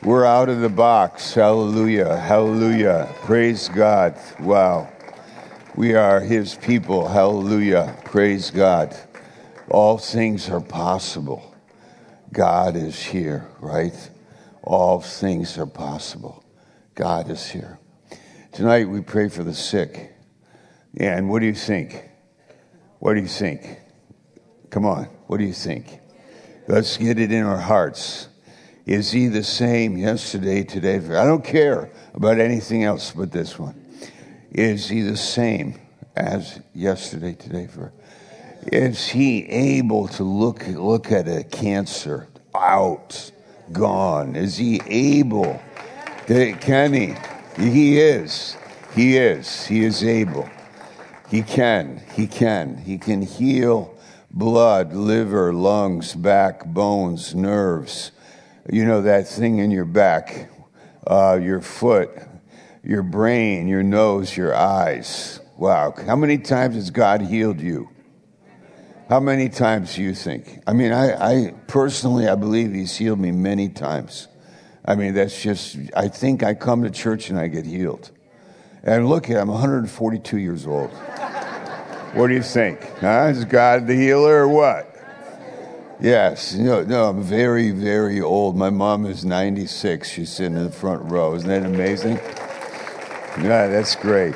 We're out of the box. Hallelujah. Hallelujah. Praise God. Wow. We are his people. Hallelujah. Praise God. All things are possible. God is here, right? All things are possible. God is here. Tonight we pray for the sick. Yeah, and what do you think? What do you think? Come on. What do you think? Let's get it in our hearts. Is he the same yesterday, today? I don't care about anything else but this one. Is he the same as yesterday, today? Is he able to look at a cancer out, gone? Is he able? Can he? He is. He is. He is able. He can. He can. He can heal blood, liver, lungs, back, bones, nerves. You know, that thing in your back, your foot, your brain, your nose, your eyes. Wow. How many times has God healed you? How many times do you think? I mean, I personally, I believe he's healed me many times. I mean, that's just, I think I come to church and I get healed. And look at, I'm 142 years old. What do you think? Is God the healer or what? Yes. No, I'm very, very old. My mom is 96. She's sitting in the front row. Isn't that amazing? Yeah, that's great.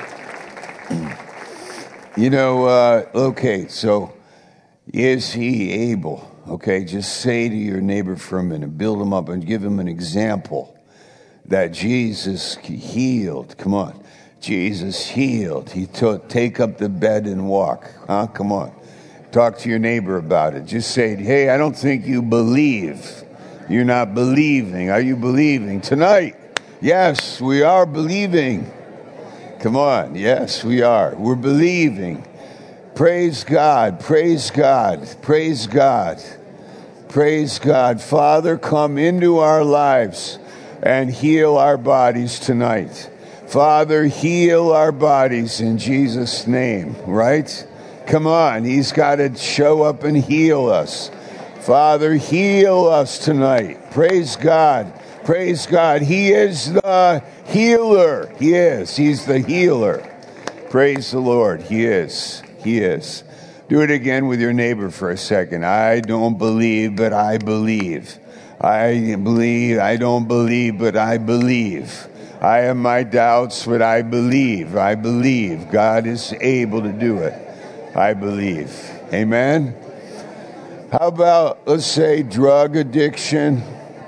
Okay, so is he able? Okay, just say to your neighbor for a minute, build him up and give him an example that Jesus healed. Come on. Jesus healed. He take up the bed and walk. Come on. Talk to your neighbor about it. Just say, hey, I don't think you believe. You're not believing. Are you believing? Tonight, yes, we are believing. Come on. Yes, we are. We're believing. Praise God. Praise God. Praise God. Praise God. Father, come into our lives and heal our bodies tonight. Father, heal our bodies in Jesus' name, right? Come on, he's got to show up and heal us. Father, heal us tonight. Praise God. Praise God. He is the healer. He is. He's the healer. Praise the Lord. He is. He is. Do it again with your neighbor for a second. I don't believe, but I believe. I believe. I don't believe, but I believe. I have my doubts, but I believe. I believe God is able to do it. I believe. Amen? How about, let's say, drug addiction?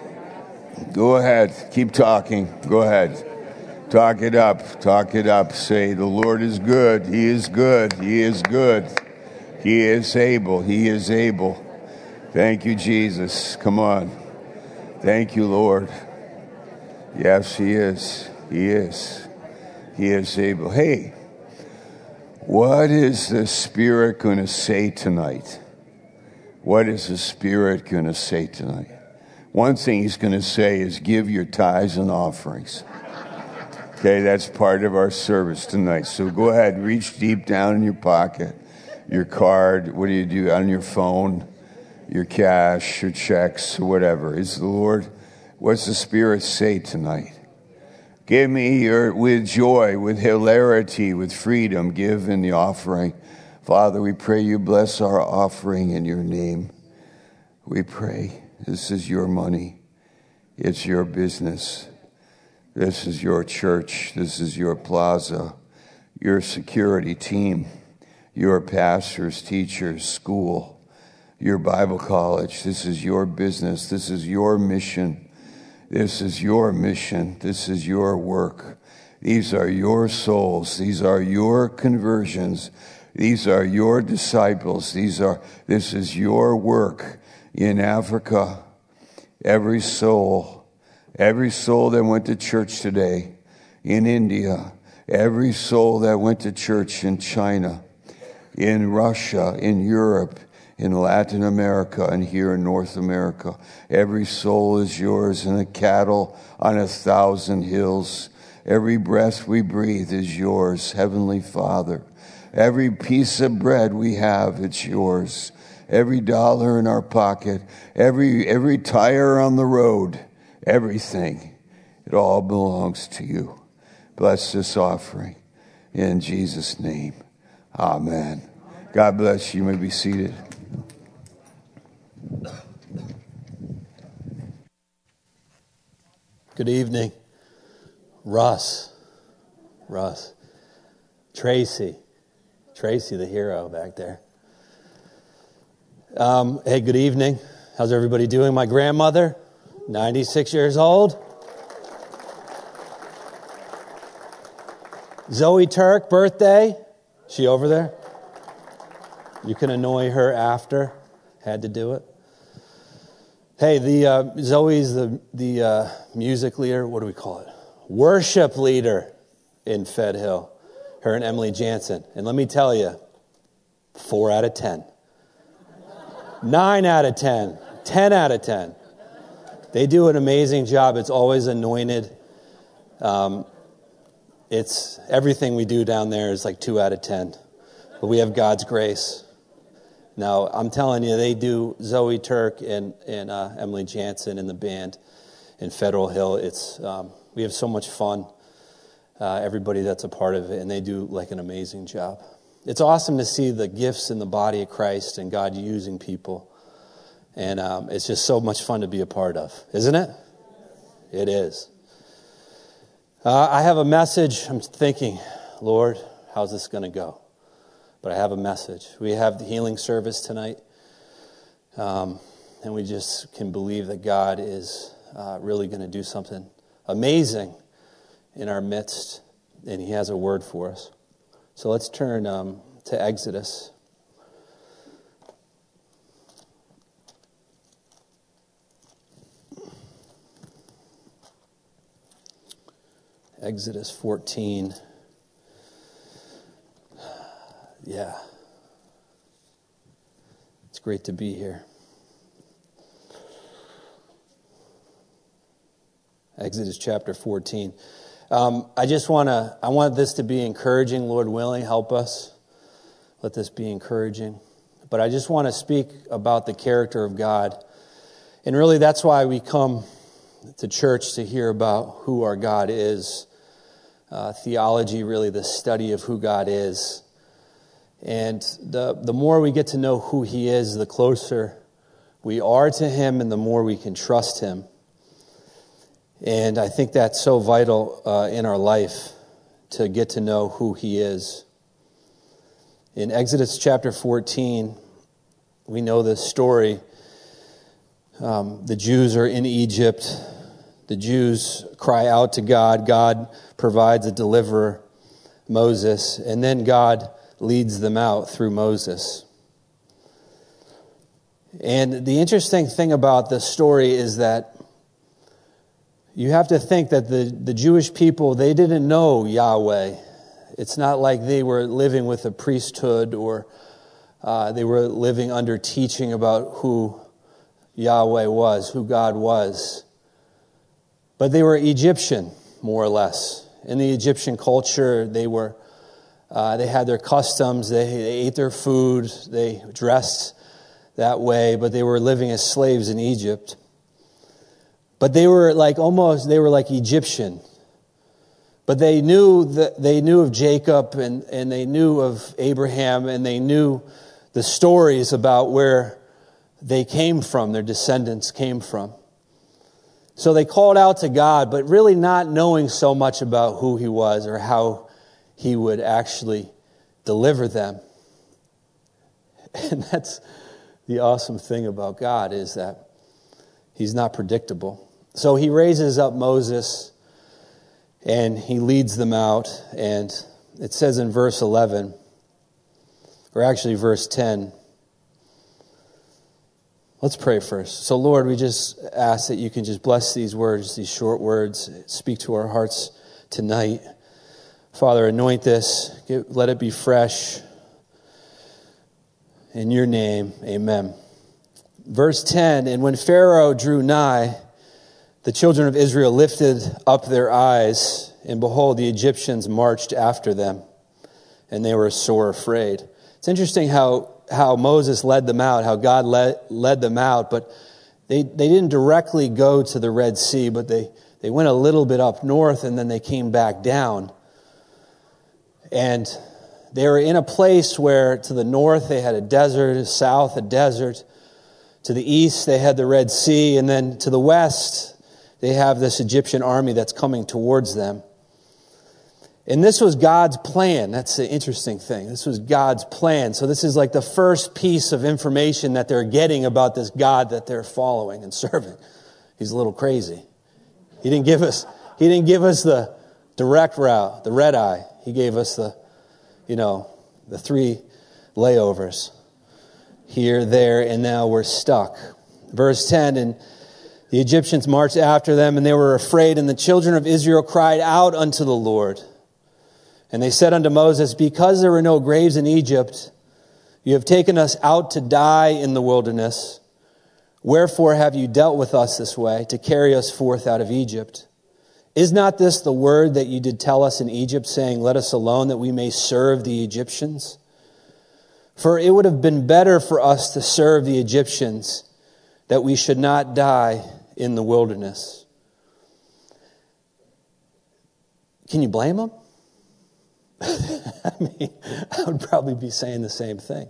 Go ahead. Keep talking. Go ahead. Talk it up. Talk it up. Say, the Lord is good. He is good. He is good. He is able. He is able. Thank you, Jesus. Come on. Thank you, Lord. Yes, he is. He is. He is able. Hey. What is the Spirit going to say tonight? What is the Spirit going to say tonight? One thing he's going to say is give your tithes and offerings. Okay, that's part of our service tonight. So go ahead, reach deep down in your pocket, your card, what do you do, on your phone, your cash, your checks, or whatever. Is the Lord, what's the Spirit say tonight? Give me with joy, with hilarity, with freedom, give in the offering. Father, we pray you bless our offering in your name. We pray this is your money. It's your business. This is your church. This is your plaza, your security team, your pastors, teachers, school, your Bible college. This is your business. This is your mission. This is your mission. This is your work. These are your souls. These are your conversions. These are your disciples. This is your work in Africa. Every soul that went to church today in India, every soul that went to church in China, in Russia, in Europe, in Latin America, and here in North America. Every soul is yours, and a cattle on 1,000 hills. Every breath we breathe is yours, Heavenly Father. Every piece of bread we have, it's yours. Every dollar in our pocket, every tire on the road, everything. It all belongs to you. Bless this offering in Jesus' name. Amen. God bless you. You may be seated. Good evening. Russ. Tracy, the hero back there. Hey, good evening. How's everybody doing? My grandmother, 96 years old. Zoe Turk, birthday. She over there? You can annoy her after. Had to do it. Hey, Zoe's the music leader. What do we call it? Worship leader in Fed Hill. Her and Emily Jansen. And let me tell you, 4 out of 10. 9 out of 10. 10 out of 10. They do an amazing job. It's always anointed. It's everything we do down there is like 2 out of 10. But we have God's grace. Now, I'm telling you, they do Zoe Turk and Emily Jansen in the band in Federal Hill. We have so much fun, everybody that's a part of it, and they do like an amazing job. It's awesome to see the gifts in the body of Christ and God using people. And it's just so much fun to be a part of, isn't it? It is. I have a message. I'm thinking, Lord, how's this going to go? But I have a message. We have the healing service tonight. And we just can believe that God is really going to do something amazing in our midst. And He has a word for us. So let's turn to Exodus. Exodus 14. Yeah. It's great to be here. Exodus chapter 14. I want this to be encouraging, Lord willing, help us. Let this be encouraging. But I just want to speak about the character of God. And really that's why we come to church, to hear about who our God is. Theology, really the study of who God is. And the more we get to know who He is, the closer we are to Him and the more we can trust Him. And I think that's so vital in our life, to get to know who He is. In Exodus chapter 14, we know this story. The Jews are in Egypt. The Jews cry out to God. God provides a deliverer, Moses, and then God leads them out through Moses. And the interesting thing about this story is that you have to think that the Jewish people, they didn't know Yahweh. It's not like they were living with a priesthood or they were living under teaching about who Yahweh was, who God was. But they were Egyptian, more or less. In the Egyptian culture, they had their customs, they ate their food, they dressed that way, but they were living as slaves in Egypt. But they were like Egyptian. But they knew of Jacob and they knew of Abraham, and they knew the stories about where they came from, their descendants came from. So they called out to God, but really not knowing so much about who He was or how He would actually deliver them. And that's the awesome thing about God, is that He's not predictable. So He raises up Moses and He leads them out. And it says in verse 11, or actually verse 10, let's pray first. So Lord, we just ask that You can just bless these words, these short words, speak to our hearts tonight. Father, anoint this. Let it be fresh. In Your name, amen. Verse 10, and when Pharaoh drew nigh, the children of Israel lifted up their eyes, and behold, the Egyptians marched after them, and they were sore afraid. It's interesting how Moses led them out, how God led them out, but they didn't directly go to the Red Sea, but they went a little bit up north and then they came back down. And they were in a place where to the north they had a desert, south a desert. To the east they had the Red Sea, and then to the west they have this Egyptian army that's coming towards them. And this was God's plan. That's the interesting thing. This was God's plan. So this is like the first piece of information that they're getting about this God that they're following and serving. He's a little crazy. He didn't give us the direct route, the red eye. He gave us the 3 layovers. Here, there, and now we're stuck. Verse 10, and the Egyptians marched after them, and they were afraid, and the children of Israel cried out unto the Lord. And they said unto Moses, because there were no graves in Egypt, you have taken us out to die in the wilderness. Wherefore have you dealt with us this way, to carry us forth out of Egypt? Is not this the word that you did tell us in Egypt, saying, let us alone, that we may serve the Egyptians? For it would have been better for us to serve the Egyptians, that we should not die in the wilderness. Can you blame them? I would probably be saying the same thing.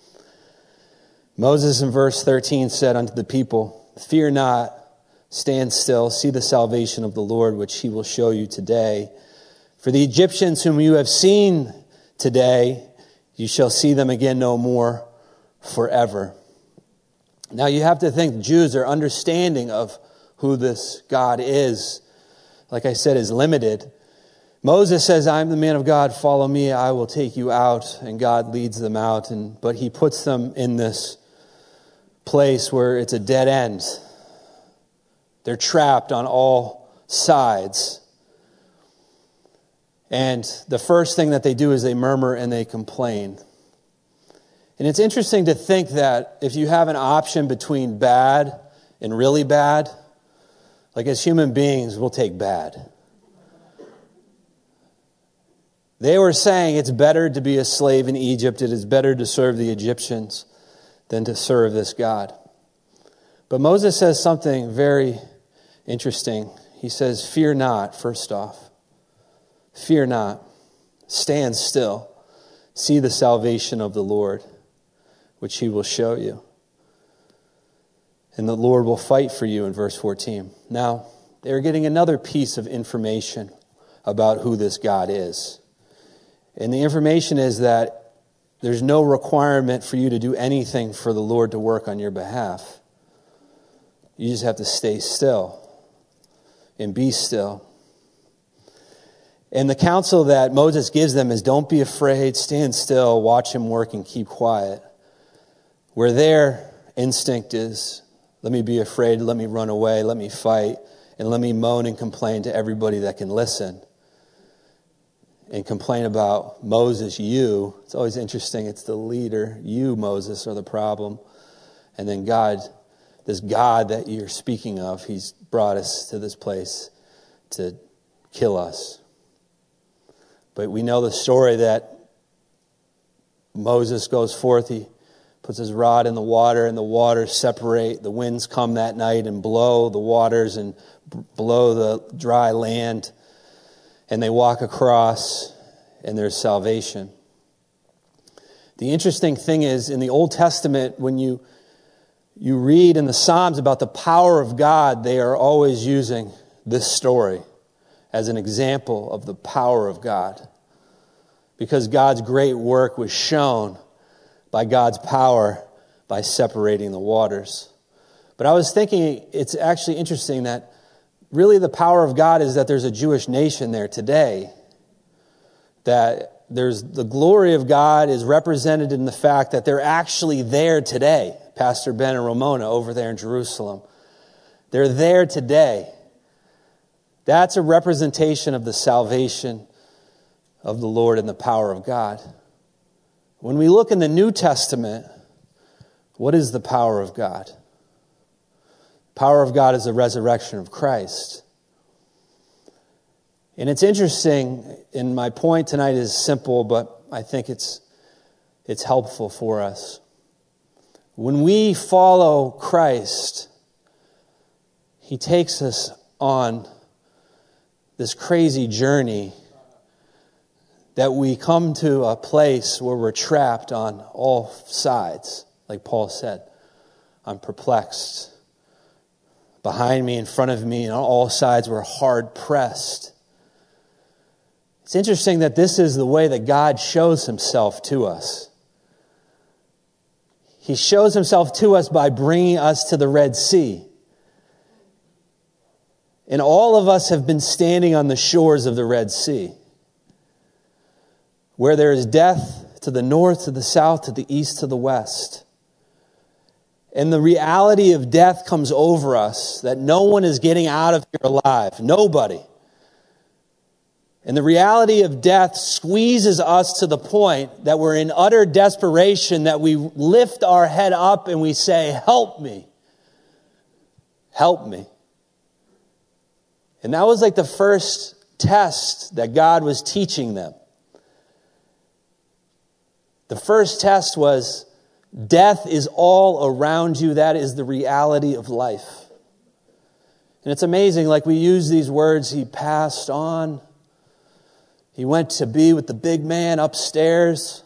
Moses in verse 13 said unto the people, fear not, stand still, see the salvation of the Lord, which he will show you today. For the Egyptians whom you have seen today, you shall see them again no more forever. Now you have to think the Jews, their understanding of who this God is, like I said, is limited. Moses says, I'm the man of God, follow me, I will take you out. And God leads them out. But he puts them in this place where it's a dead end. They're trapped on all sides. And the first thing that they do is they murmur and they complain. And it's interesting to think that if you have an option between bad and really bad, like as human beings, we'll take bad. They were saying it's better to be a slave in Egypt. It is better to serve the Egyptians than to serve this God. But Moses says something very interesting. He says, fear not, first off. Fear not. Stand still. See the salvation of the Lord, which he will show you. And the Lord will fight for you in verse 14. Now, they're getting another piece of information about who this God is. And the information is that there's no requirement for you to do anything for the Lord to work on your behalf. You just have to stay still and be still. And the counsel that Moses gives them is don't be afraid, stand still, watch him work, and keep quiet. Where their instinct is, let me be afraid, let me run away, let me fight, and let me moan and complain to everybody that can listen. And complain about Moses, you. It's always interesting. It's the leader. You, Moses, are the problem. And then God, this God that you're speaking of, he's brought us to this place to kill us. But we know the story that Moses goes forth. He puts his rod in the water, and the waters separate. The winds come that night and blow the waters and blow the dry land. And they walk across, and there's salvation. The interesting thing is, in the Old Testament, when you read in the Psalms about the power of God, they are always using this story as an example of the power of God. Because God's great work was shown by God's power by separating the waters. But I was thinking, it's actually interesting that really the power of God is that there's a Jewish nation there today. That there's the glory of God is represented in the fact that they're actually there today. Pastor Ben and Ramona over there in Jerusalem. They're there today. That's a representation of the salvation of the Lord and the power of God. When we look in the New Testament, what is the power of God? The power of God is the resurrection of Christ. And it's interesting, and my point tonight is simple, but I think it's helpful for us. When we follow Christ, he takes us on this crazy journey that we come to a place where we're trapped on all sides. Like Paul said, I'm perplexed. Behind me, in front of me, and on all sides we're hard pressed. It's interesting that this is the way that God shows himself to us. He shows himself to us by bringing us to the Red Sea. And all of us have been standing on the shores of the Red Sea, where there is death to the north, to the south, to the east, to the west. And the reality of death comes over us, that no one is getting out of here alive. Nobody. And the reality of death squeezes us to the point that we're in utter desperation, that we lift our head up and we say, help me. Help me. And that was like the first test that God was teaching them. The first test was, death is all around you. That is the reality of life. And it's amazing, like we use these words, he passed on. He went to be with the big man upstairs.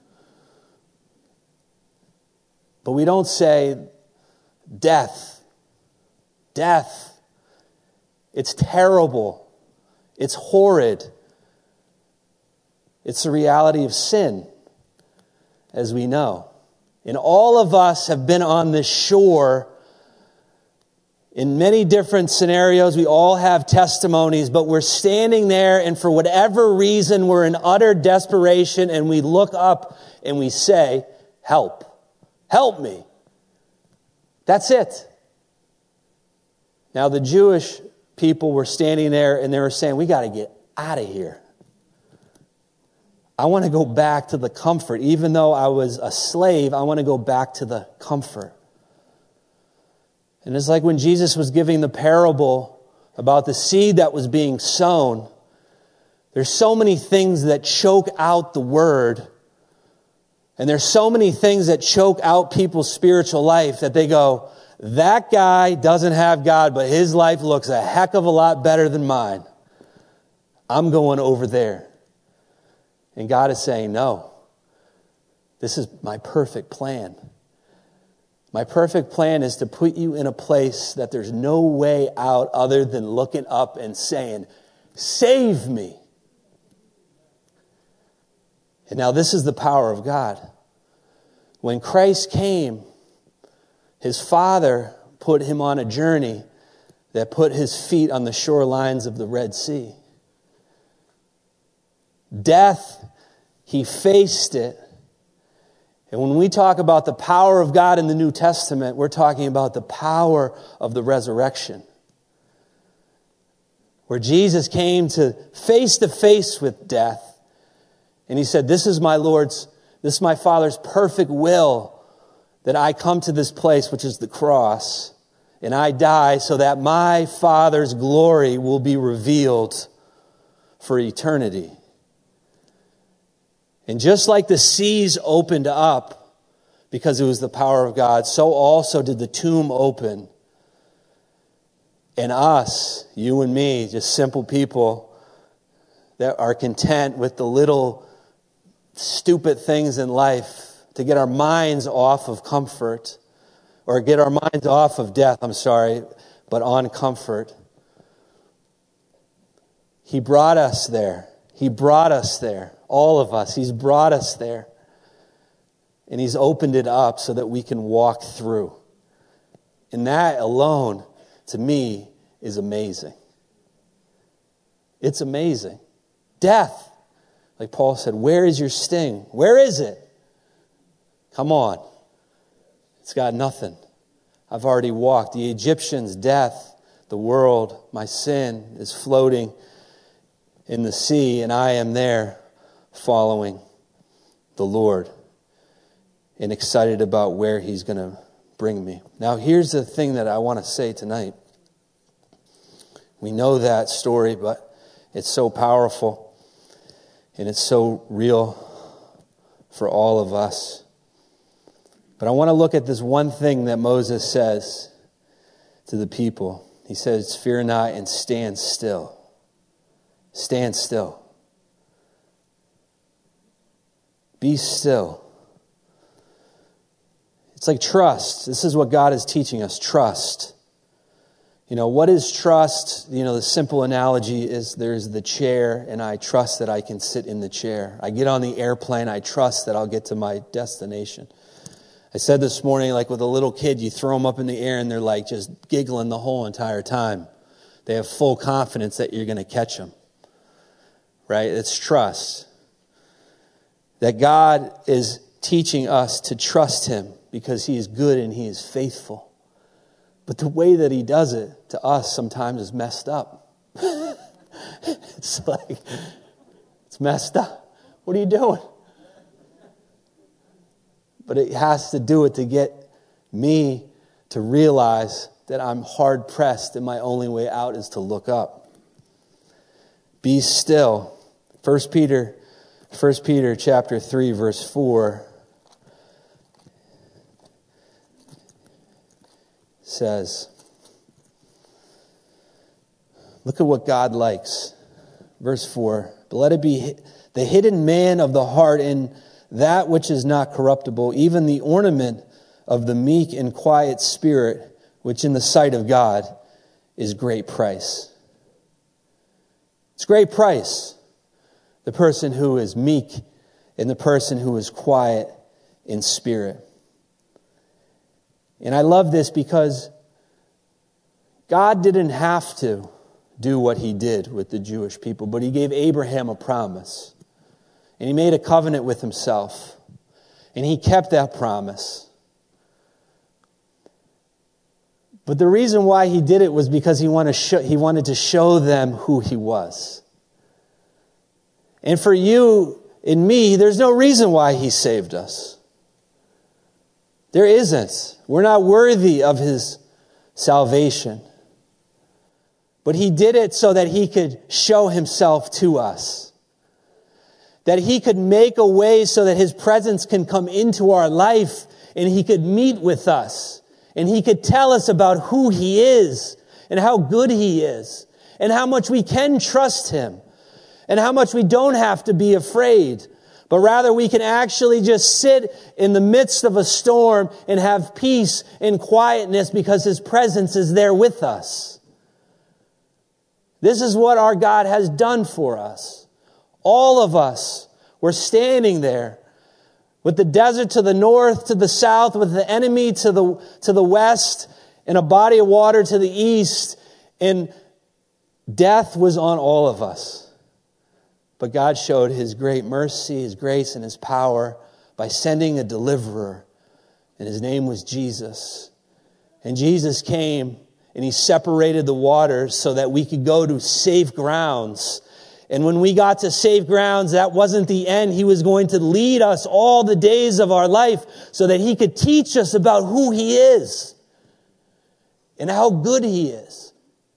But we don't say, death. Death. It's terrible. It's horrid. It's the reality of sin, as we know. And all of us have been on this shore in many different scenarios. We all have testimonies, but we're standing there, and for whatever reason, we're in utter desperation, and we look up and we say, help. Help me. That's it. Now, the Jewish people were standing there, and they were saying, we got to get out of here. I want to go back to the comfort. Even though I was a slave, I want to go back to the comfort. And it's like when Jesus was giving the parable about the seed that was being sown. There's so many things that choke out the word. And there's so many things that choke out people's spiritual life that they go, that guy doesn't have God, but his life looks a heck of a lot better than mine. I'm going over there. And God is saying, no, this is my perfect plan. My perfect plan is to put you in a place that there's no way out other than looking up and saying, save me. And now this is the power of God. When Christ came, his Father put him on a journey that put his feet on the shorelines of the Red Sea. Death, he faced it. And when we talk about the power of God in the New Testament, we're talking about the power of the resurrection. Where Jesus came to face with death. And he said, this is my Father's perfect will, that I come to this place, which is the cross, and I die so that my Father's glory will be revealed for eternity. And just like the seas opened up because it was the power of God, so also did the tomb open. And us, you and me, just simple people that are content with the little stupid things in life, to get our minds off of comfort, or get our minds off of death, but on comfort. He brought us there. He brought us there. All of us. He's brought us there. And he's opened it up so that we can walk through. And that alone, to me, is amazing. It's amazing. Death. Like Paul said, where is your sting? Where is it? Come on. It's got nothing. I've already walked. The Egyptians, death, the world, my sin is floating in the sea, and I am there following the Lord and excited about where he's going to bring me. Now, here's the thing that I want to say tonight. We know that story, but it's so powerful and it's so real for all of us. But I want to look at this one thing that Moses says to the people. He says, fear not and stand still. Stand still. Be still. It's like trust. This is what God is teaching us, trust. What is trust? The simple analogy is there's the chair, and I trust that I can sit in the chair. I get on the airplane, I trust that I'll get to my destination. I said this morning, like with a little kid, you throw them up in the air and they're like just giggling the whole entire time. They have full confidence that you're going to catch them. Right? It's trust. That God is teaching us to trust Him because He is good and He is faithful. But the way that He does it to us sometimes is messed up. It's messed up. What are you doing? But it has to do it to get me to realize that I'm hard pressed and my only way out is to look up. Be still. 1 Peter chapter 3, verse 4 says, look at what God likes. Verse 4, but let it be the hidden man of the heart in that which is not corruptible, even the ornament of the meek and quiet spirit, which in the sight of God is great price. It's great price. The person who is meek and the person who is quiet in spirit. And I love this because God didn't have to do what He did with the Jewish people, but He gave Abraham a promise. And He made a covenant with Himself. And He kept that promise. But the reason why He did it was because He wanted to show them who He was. And for you and me, there's no reason why He saved us. There isn't. We're not worthy of His salvation. But He did it so that He could show Himself to us. That He could make a way so that His presence can come into our life and He could meet with us. And He could tell us about who He is and how good He is and how much we can trust Him and how much we don't have to be afraid. But rather we can actually just sit in the midst of a storm and have peace and quietness because His presence is there with us. This is what our God has done for us. All of us were standing there with the desert to the north, to the south, with the enemy to the west, and a body of water to the east. And death was on all of us. But God showed His great mercy, His grace, and His power by sending a deliverer. And His name was Jesus. And Jesus came and He separated the waters so that we could go to safe grounds. And when we got to safe grounds, that wasn't the end. He was going to lead us all the days of our life so that He could teach us about who He is and how good He is.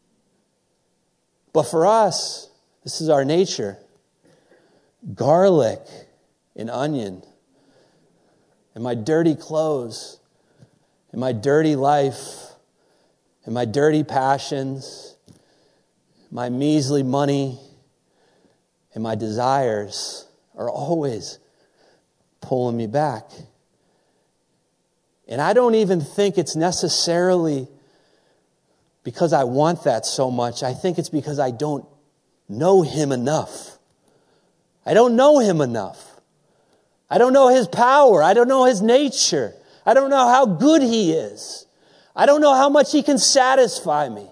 But for us, this is our nature. Garlic and onion and my dirty clothes and my dirty life and my dirty passions, my measly money, and my desires are always pulling me back. And I don't even think it's necessarily because I want that so much. I think it's because I don't know Him enough. I don't know Him enough. I don't know His power. I don't know His nature. I don't know how good He is. I don't know how much He can satisfy me.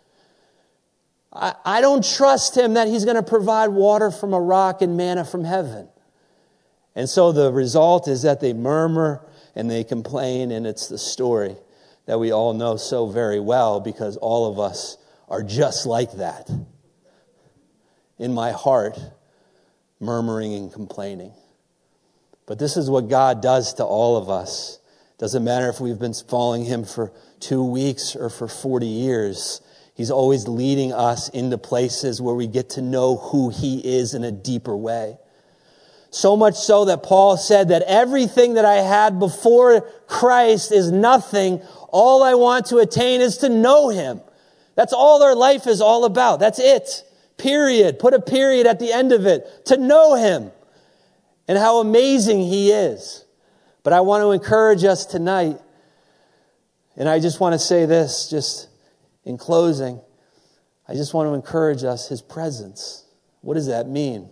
I don't trust Him that He's going to provide water from a rock and manna from heaven. And so the result is that they murmur and they complain, and it's the story that we all know so very well because all of us are just like that. In my heart, murmuring and complaining. But this is what God does to all of us. Doesn't matter if we've been following Him for 2 weeks or for 40 years. He's always leading us into places where we get to know who He is in a deeper way. So much so that Paul said that everything that I had before Christ is nothing. All I want to attain is to know Him. That's all their life is all about. That's it. Period. Put a period at the end of it. To know him and how amazing he is. But I want to encourage us tonight, and I just want to say this just in closing. I just want to encourage us, his presence. What does that mean?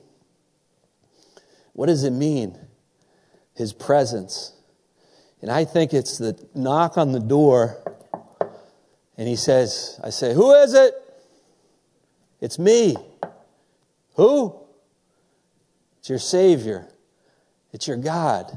What does it mean? His presence. And I think it's the knock on the door, and I say, who is it? It's me. Who? It's your Savior. It's your God.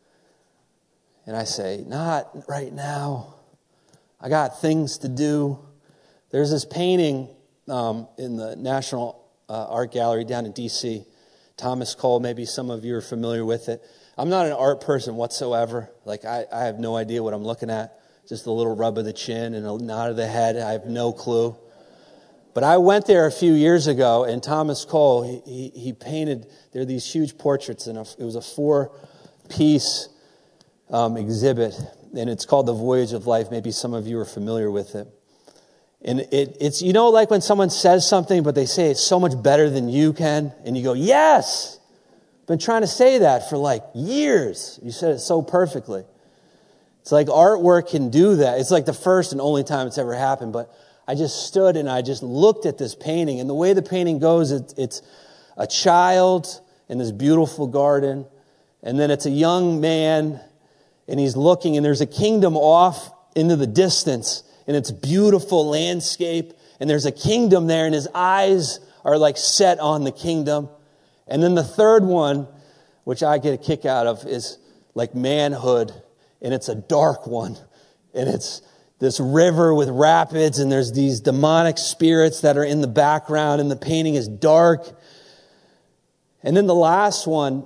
And I say, not right now. I got things to do. There's this painting in the National Art Gallery down in D.C. Thomas Cole, maybe some of you are familiar with it. I'm not an art person whatsoever. Like, I have no idea what I'm looking at. Just a little rub of the chin and a nod of the head. I have no clue. But I went there a few years ago, and Thomas Cole, he painted, there are these huge portraits, and it was a 4-piece exhibit, and it's called The Voyage of Life. Maybe some of you are familiar with it. And it's, you know, like when someone says something, but they say it's so much better than you can, and you go, yes! I've been trying to say that for like years. You said it so perfectly. It's like artwork can do that. It's like the first and only time it's ever happened, but I just stood and I just looked at this painting, and the way the painting goes, it's a child in this beautiful garden, and then it's a young man, and he's looking, and there's a kingdom off into the distance, and it's beautiful landscape, and there's a kingdom there, and his eyes are like set on the kingdom. And then the third one, which I get a kick out of, is like manhood, and it's a dark one, and it's this river with rapids, and there's these demonic spirits that are in the background, and the painting is dark. And then the last one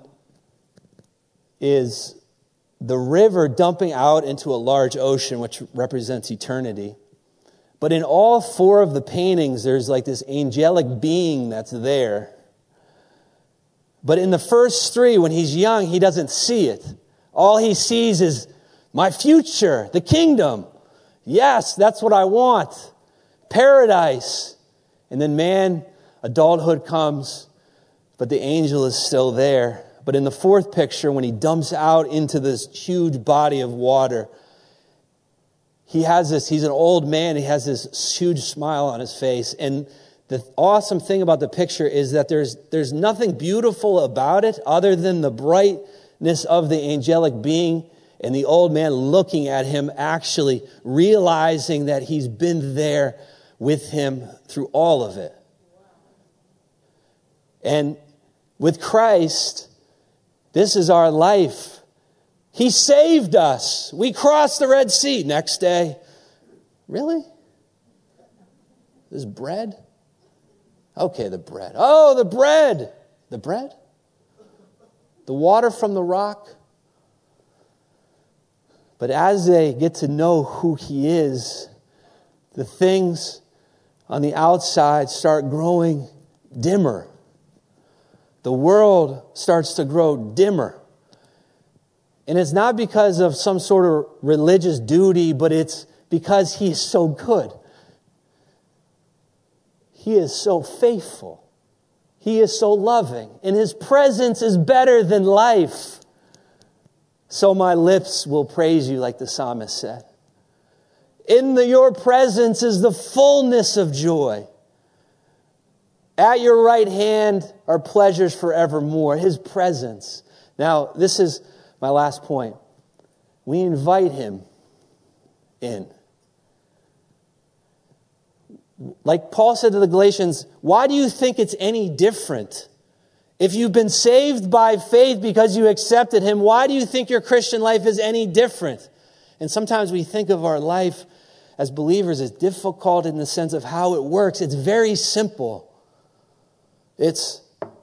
is the river dumping out into a large ocean, which represents eternity. But in all 4 of the paintings, there's like this angelic being that's there. But in the first 3, when he's young, he doesn't see it. All he sees is my future, the kingdom. Yes, that's what I want. Paradise. And then adulthood comes, but the angel is still there. But in the 4th picture, when he dumps out into this huge body of water, he's an old man, he has this huge smile on his face. And the awesome thing about the picture is that there's nothing beautiful about it other than the brightness of the angelic being and the old man looking at him, actually realizing that he's been there with him through all of it. And with Christ, this is our life. He saved us. We crossed the Red Sea. Next day, really? This bread? Okay, the bread. Oh, the bread. The bread? The water from the rock? But as they get to know who he is, the things on the outside start growing dimmer. The world starts to grow dimmer. And it's not because of some sort of religious duty, but it's because he is so good. He is so faithful. He is so loving. And his presence is better than life. So my lips will praise you, like the psalmist said. In your presence is the fullness of joy. At your right hand are pleasures forevermore. His presence. Now, this is my last point. We invite him in. Like Paul said to the Galatians, why do you think it's any different? If you've been saved by faith because you accepted him, why do you think your Christian life is any different? And sometimes we think of our life as believers as difficult in the sense of how it works. It's very simple. It's,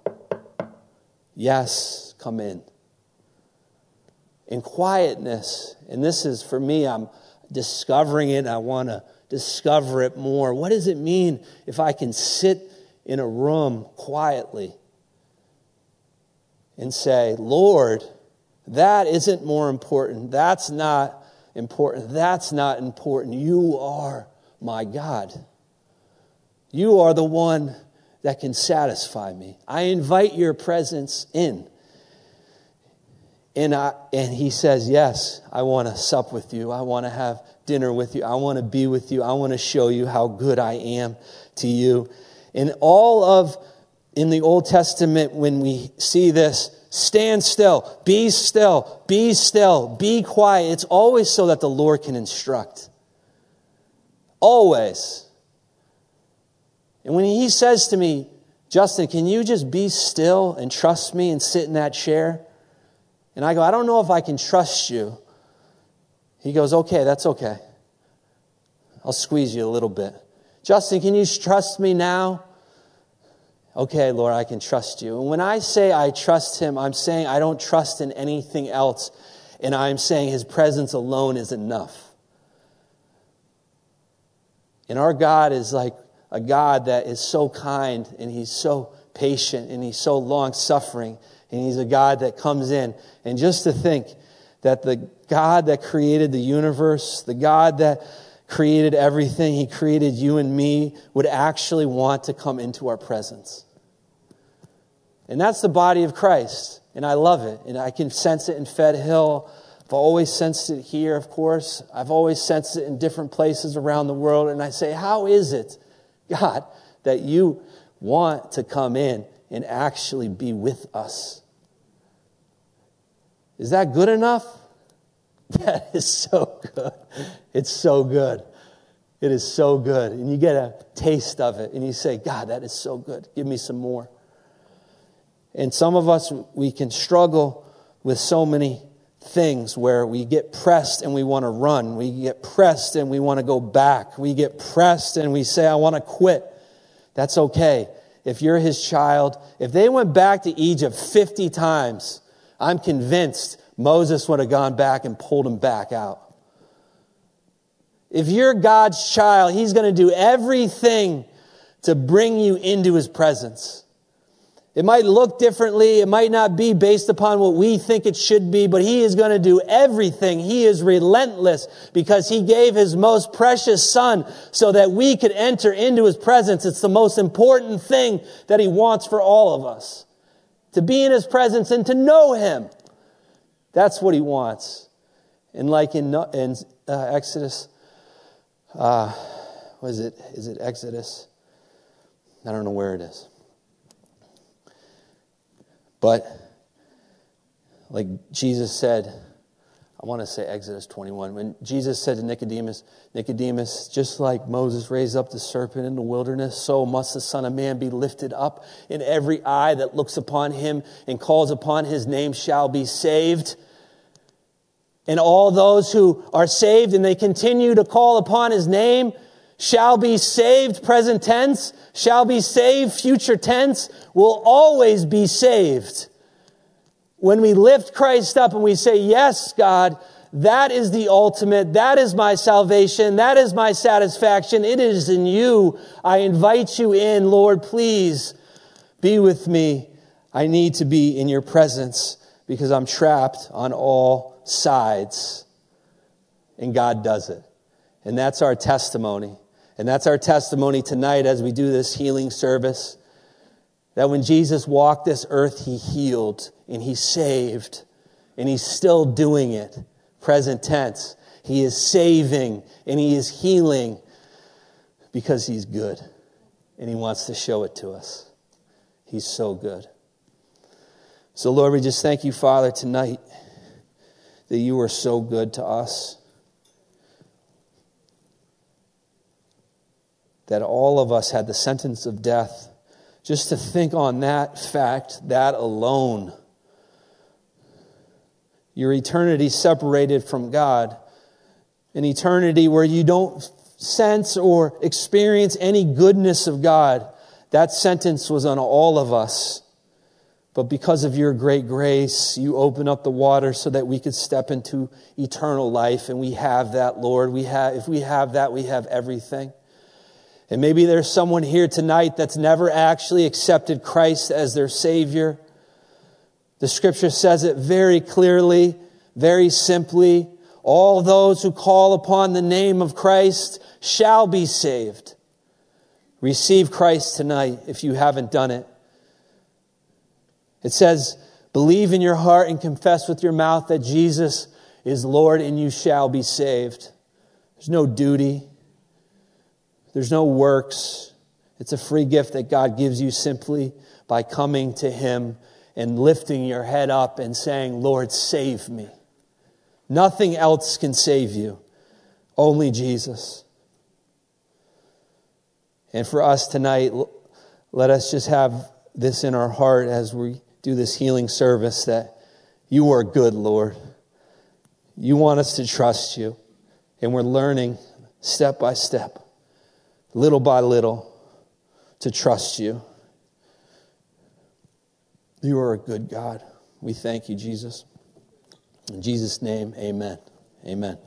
yes, come in. In quietness. And this is, for me, I'm discovering it. I want to discover it more. What does it mean if I can sit in a room quietly and say, Lord, that isn't more important. That's not important. That's not important. You are my God. You are the one that can satisfy me. I invite your presence in. And he says, yes, I want to sup with you. I want to have dinner with you. I want to be with you. I want to show you how good I am to you. In the Old Testament, when we see this, stand still, be still, be still, be quiet. It's always so that the Lord can instruct. Always. And when he says to me, Justin, can you just be still and trust me and sit in that chair? And I go, I don't know if I can trust you. He goes, okay, that's okay. I'll squeeze you a little bit. Justin, can you trust me now? Okay, Lord, I can trust you. And when I say I trust him, I'm saying I don't trust in anything else. And I'm saying his presence alone is enough. And our God is like a God that is so kind, and he's so patient, and he's so long-suffering, and he's a God that comes in. And just to think that the God that created the universe, the God that created everything, he created you and me, would actually want to come into our presence. And that's the body of Christ. And I love it. And I can sense it in Fed Hill. I've always sensed it here, of course. I've always sensed it in different places around the world. And I say, how is it, God, that you want to come in and actually be with us? Is that good enough? That is so good. It's so good. It is so good. And you get a taste of it. And you say, God, that is so good. Give me some more. And some of us, we can struggle with so many things where we get pressed and we want to run. We get pressed and we want to go back. We get pressed and we say, I want to quit. That's okay. If you're his child, if they went back to Egypt 50 times, I'm convinced Moses would have gone back and pulled him back out. If you're God's child, he's going to do everything to bring you into his presence. It might look differently. It might not be based upon what we think it should be, but he is going to do everything. He is relentless because he gave his most precious son so that we could enter into his presence. It's the most important thing that he wants for all of us. To be in his presence and to know him. That's what he wants. And like in Exodus, is it Exodus? I don't know where it is. But like Jesus said, I want to say Exodus 21, when Jesus said to Nicodemus, just like Moses raised up the serpent in the wilderness, so must the Son of Man be lifted up, and every eye that looks upon him and calls upon his name shall be saved. And all those who are saved and they continue to call upon his name shall be saved, present tense, shall be saved, future tense, will always be saved. When we lift Christ up and we say, yes, God, that is the ultimate, that is my salvation, that is my satisfaction, it is in you. I invite you in, Lord, please be with me. I need to be in your presence because I'm trapped on all sides. And God does it. And that's our testimony. And that's our testimony tonight as we do this healing service. That when Jesus walked this earth, he healed and he saved. And he's still doing it. Present tense. He is saving and he is healing because he's good. And he wants to show it to us. He's so good. So Lord, we just thank you, Father, tonight that you are so good to us. That all of us had the sentence of death. Just to think on that fact, that alone. Your eternity separated from God. An eternity where you don't sense or experience any goodness of God. That sentence was on all of us. But because of your great grace, you open up the water so that we could step into eternal life. And we have that, Lord. If we have that, we have everything. And maybe there's someone here tonight that's never actually accepted Christ as their Savior. The Scripture says it very clearly, very simply. All those who call upon the name of Christ shall be saved. Receive Christ tonight if you haven't done it. It says, believe in your heart and confess with your mouth that Jesus is Lord and you shall be saved. There's no duty. There's no works. It's a free gift that God gives you simply by coming to Him and lifting your head up and saying, Lord, save me. Nothing else can save you. Only Jesus. And for us tonight, let us just have this in our heart as we do this healing service, that you are good, Lord. You want us to trust you. And we're learning step by step, little by little, to trust you. You are a good God. We thank you, Jesus. In Jesus' name, amen. Amen.